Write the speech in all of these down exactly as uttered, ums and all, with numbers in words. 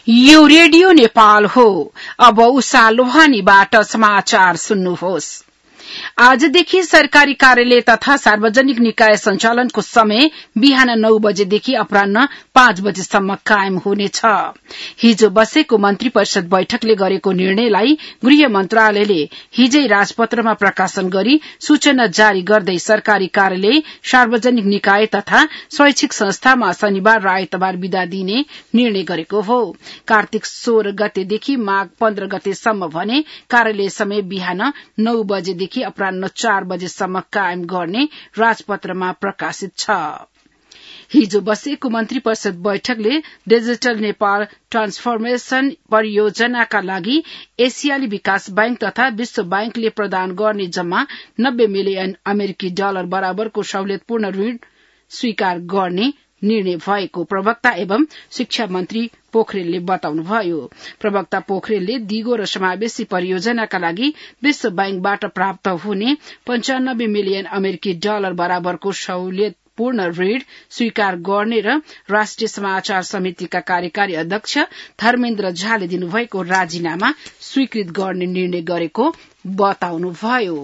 यो रेडियो नेपाल हो। अब उषा लोहानीबाट समाचार सुन्नुहोस्। आजदेखि सरकारी कार्यालय तथा सार्वजनिक निकाय सञ्चालनको समय बिहान नौ बजेदेखि अपराह्न पाँच बजेसम्म कायम हुनेछ। हिजो बसेको मन्त्री परिषद बैठकले गरेको निर्णयलाई गृह मन्त्रालयले हिजै राजपत्रमा प्रकाशन गरी सूचना जारी गर्दै सरकारी कार्यालय, सार्वजनिक निकाय तथा शैक्षिक संस्थामा शनिबार र आइतबार बिदा दिने निर्णय गरेको हो। कार्तिक सोह्र गतेदेखि माघ पन्ध्र गतेसम्म भने कार्यालय समय बिहान नौ बजेदेखि अपराह्न चार बजेसम्म कायम गर्ने राजपत्रमा प्रकाशित छ। हिजो बसेको मन्त्री परिषद बैठकले डिजिटल नेपाल ट्रान्सफर्मेशन परियोजनाका लागि एसियाली विकास बैंक तथा विश्व बैंकले प्रदान गर्ने जम्मा नब्बे मिलियन अमेरिकी डलर बराबरको सहुलियतपूर्ण ऋण स्वीकार गर्ने निर्णय भएको प्रवक्ता एवं शिक्षा मन्त्री पोखरेलले बताउनुभयो। प्रवक्ता पोखरेलले दिगो र समावेशी परियोजनाका लागि विश्व बैंकबाट प्राप्त हुने पञ्चानब्बे मिलियन अमेरिकी डलर बराबरको सहुलियतपूर्ण ऋण स्वीकार गर्ने र राष्ट्रिय समाचार समितिका कार्यकारी अध्यक्ष धर्मेन्द्र झाले दिनुभएको राजीनामा स्वीकृत गर्ने निर्णय गरेको बताउनुभयो।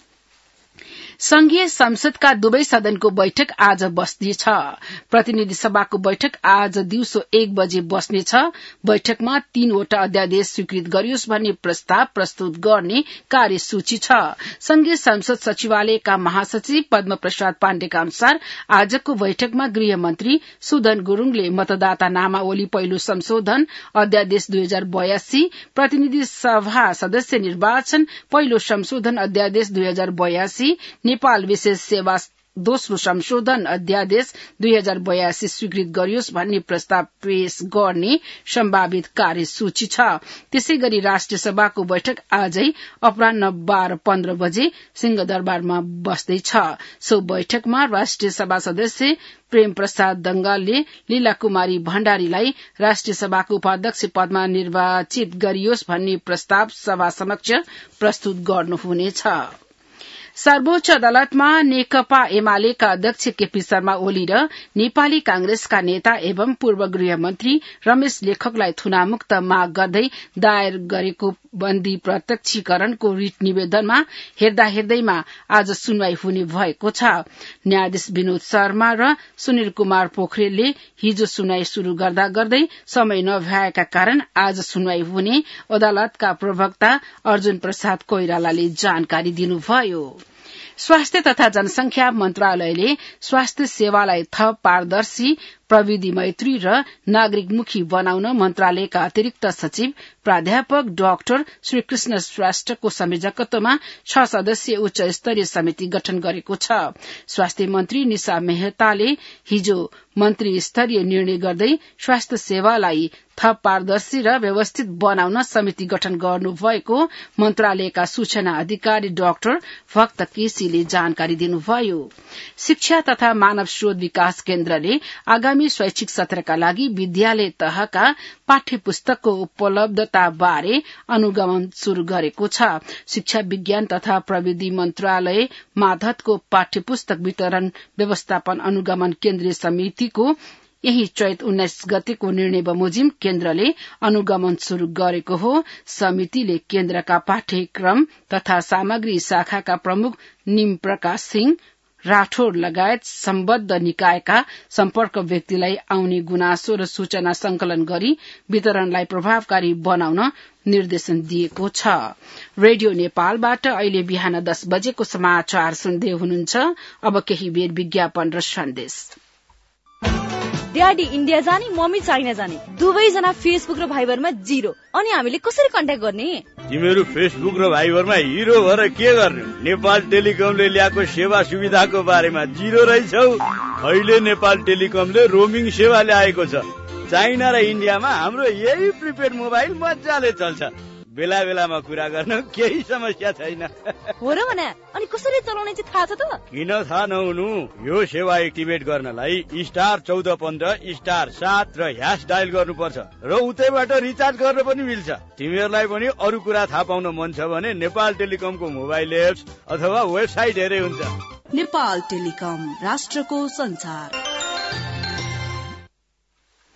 संघीय संसदका दुवै सदनको बैठक आज बस्नेछ। प्रतिनिधि सभाको बैठक आज दिउँसो एक बजे बस्नेछ। बैठकमा तीनवटा अध्यादेश स्वीकृत गरियोस् भन्ने प्रस्ताव प्रस्तुत गर्ने कार्यसूची छ। संघीय संसद सचिवालयका महासचिव पद्म प्रसाद पाण्डेका अनुसार आजको बैठकमा गृहमन्त्री सुदन गुरूङले मतदाता नामावली पहिलो संशोधन अध्यादेश दुई हजार बयासी, प्रतिनिधि सभा सदस्य निर्वाचन पहिलो संशोधन अध्यादेश दुई हजार बयासी, नेपाल विशेष सेवा दोस्रो संशोधन अध्यादेश दुई हजार बयासी स्वीकृत गरियोस् भन्ने प्रस्ताव पेश गर्ने सम्भावित कार्यसूची छ। त्यसै गरी राष्ट्रिय सभाको बैठक आजै अपराह्न बाह्र पन्ध्र बजे सिंहदरबारमा बस्दैछ। सो बैठकमा राष्ट्रिय सभा सदस्य प्रेम प्रसाद दंगालले लीला कुमारी भण्डारीलाई राष्ट्रिय सभाको उपाध्यक्ष पदमा निर्वाचित गरियोस् भन्ने प्रस्ताव सभा समक्ष प्रस्तुत गर्नुहुनेछ। सर्वोच्च अदालतमा नेकपा एमालेका अध्यक्ष केपी शर्मा ओली र नेपाली कांग्रेसका नेता एवं पूर्व गृहमन्त्री रमेश लेखकलाई थुनामुक्त माग गर्दै दायर गरेको बन्दी प्रत्यक्षीकरणको रिट निवेदनमा हेर्दा हेर्दैमा आज सुनवाई हुने भएको छ। न्यायाधीश विनोद शर्मा र सुनिल कुमार पोखरेलले हिजो सुनवाई शुरू गर्दा गर्दै समय नभएका कारण आज सुनवाई हुने अदालतका प्रवक्ता अर्जुन प्रसाद कोइरालाले जानकारी दिनुभयो। स्वास्थ्य तथा जनसंख्या मन्त्रालयले स्वास्थ्य सेवालाई थप पारदर्शी, प्रविधि मैत्री र नागरिकमुखी बनाउन मन्त्रालयका अतिरिक्त सचिव प्राध्यापक डाक्टर श्रीकृष्ण श्रेष्ठको संयोजकत्वमा छ सदस्यीय उच्च स्तरीय समिति गठन गरेको छ। स्वास्थ्य मन्त्री निशा मेहताले हिजो मन्त्री स्तरीय निर्णय गर्दै स्वास्थ्य सेवालाई थप पारदर्शी र व्यवस्थित बनाउन समिति गठन गर्नुभएको मन्त्रालयका सूचना अधिकारी डाक्टर भक्त केसीले जानकारी दिनुभयो। शिक्षा तथा मानव स्रोत विकास केन्द्रले आगामी शैक्षिक सत्रका लागि विद्यालय तहका पाठ्य पुस्तकको उपलब्धता बारे अनुगमन शुरू गरेको छ। शिक्षा विज्ञान तथा प्रविधि मन्त्रालय माधतको पाठ्य पुस्तक वितरण व्यवस्थापन अनुगमन केन्द्रीय समितिको यही चैत उन्नाइस गतेको निर्णय बमोजिम केन्द्रले अनुगमन शुरू गरेको हो। समितिले केन्द्रका पाठ्यक्रम तथा सामग्री शाखाका प्रमुख निम प्रकाश सिंह राठौर लगायत सम्बद्ध निकायका सम्पर्क व्यक्तिलाई आउने गुनासो र सूचना संकलन गरी वितरणलाई प्रभावकारी बनाउन निर्देशन दिएको छ। रेडियो नेपालबाट अहिले बिहान दस बजेको समाचार सुन्दै हुनुहुन्छ। अब केही बेर विज्ञापन र सन्देश। ड्याडी इन्डिया जाने, मम्मी चाइना जाने, दुवैजना फेसबुक र भाइबरमा जिरो। अनि हामीले कसरी कन्ट्याक्ट गर्ने? तिमीहरू फेसबुक र भाइबरमा हिरो भएर के गर्ने? नेपाल टेलिकमले ल्याएको सेवा सुविधाको बारेमा जिरो रहेछौ। अहिले नेपाल टेलिकमले रोमिङ सेवा ल्याएको छ। चाइना र इन्डियामा हाम्रो यही प्रिपेड मोबाइल मजाले चल्छ। बेला बेलामा कुरा गर्न केही समस्या छैन। हो र भने अनि कसरी चलाउने चाहिँ थाहा छ त? किन थाहा नहुनु? यो सेवा एक्टिभेट गर्नलाई स्टार चौध पन्ध्र स्टार सात र ह्यास डायल गर्नुपर्छ र उतैबाट रिचार्ज गर्न पनि मिल्छ। तिमीहरूलाई पनि अरू कुरा थाहा पाउन मन छ भने नेपाल टेलिकमको मोबाइल एप्स अथवा वेबसाइट हेरे हुन्छ। नेपाल टेलिकम, राष्ट्रको संचार।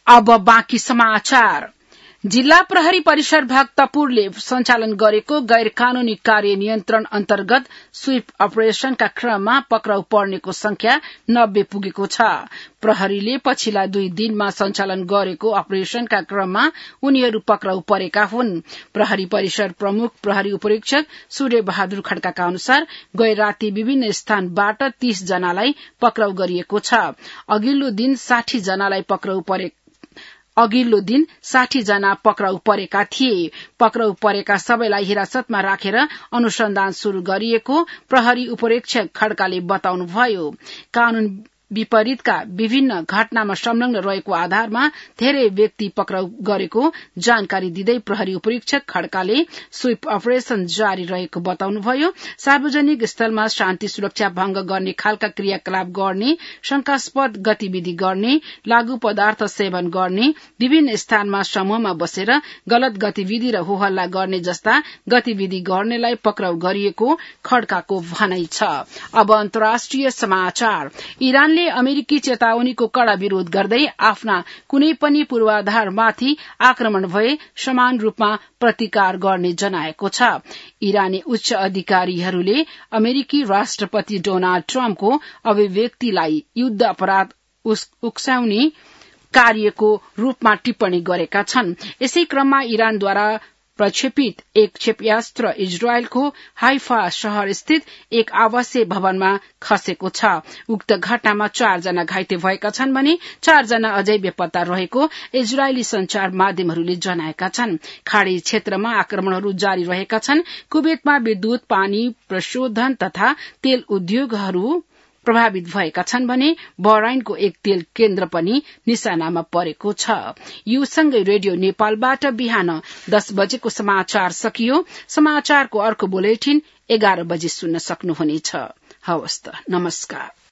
अब बाँकी समाचार। जिल्ला प्रहरी परिसर भक्तपुरले सञ्चालन गरेको गैर कानूनी कार्य नियन्त्रण अन्तर्गत स्वीप अपरेशनका क्रममा पक्राउ पर्नेको संख्या नब्बे पुगेको छ। प्रहरीले पछिल्ला दुई दिनमा सञ्चालन गरेको अपरेशनका क्रममा उनीहरू पक्राउ परेका हुन्। प्रहरी परिसर प्रमुख प्रहरी उपरीक्षक सूर्य बहादुर खड्काका अनुसार गै राती विभिन्न स्थानबाट तीस जनालाई पक्राउ गरिएको छ। अघिल्लो दिन साठी जनालाई पक्राउ परे अघिल्लो दिन साठी जना पक्राउ परेका थिए। पक्राउ परेका सबैलाई हिरासतमा राखेर अनुसन्धान शुरू गरिएको प्रहरी उपरीक्षक खड्काले बताउनुभयो। कानून विपरीतका विभिन्न घटनामा संलग्न रहेको आधारमा धेरै व्यक्ति पक्राउ गरेको जानकारी दिँदै प्रहरी उपरीक्षक खड्काले स्वीप अपरेशन जारी रहेको बताउनुभयो। सार्वजनिक स्थलमा शान्ति सुरक्षा भंग गर्ने खालका क्रियाकलाप गर्ने, शंकास्पद गतिविधि गर्ने, लागू पदार्थ सेवन गर्ने, विभिन्न स्थानमा समूहमा बसेर गलत गतिविधि र होहल्ला गर्ने जस्ता गतिविधि गर्नेलाई पक्राउ गरिएको खड्काको भनाइ छ। अब अन्तर्राष्ट्रिय समाचार। इरानले अमेरिकी चेतावनीको कड़ा विरोध गर्दै आफ्ना कुनै पनि पूर्वाधारमाथि आक्रमण भए समान रूपमा प्रतिकार गर्ने जनाएको छ। इरानी उच्च अधिकारीहरूले अमेरिकी राष्ट्रपति डोनाल्ड ट्रम्पको अभिव्यक्तिलाई युद्ध अपराध उक्साउने कार्यको रूपमा टिप्पणी गरेका छन्। यसै क्रममा इरानद्वारा प्रक्षेपित एक क्षेप्यास्त्र इजरायलको हाइफा शहर स्थित एक आवासीय भवनमा खसेको छ। उक्त घटनामा चारजना घाइते भएका छन् भने चारजना अझै बेपत्ता रहेको इजरायली संचार माध्यमहरूले जनाएका छन्। खाड़ी क्षेत्रमा आक्रमणहरू जारी रहेका छन्। कुवेतमा विद्युत, पानी प्रशोधन तथा तेल उद्योगहरू प्रभावित भएका छन् भने बहराइनको एक तेल केन्द्र पनि निशानामा परेको छ। यो सँगै रेडियो नेपालबाट बिहान दस बजेको समाचार सकियो। समाचारको अर्को बुलेटिन एघार बजे सुन्न सक्नुहुनेछ। हवस् त, नमस्कार।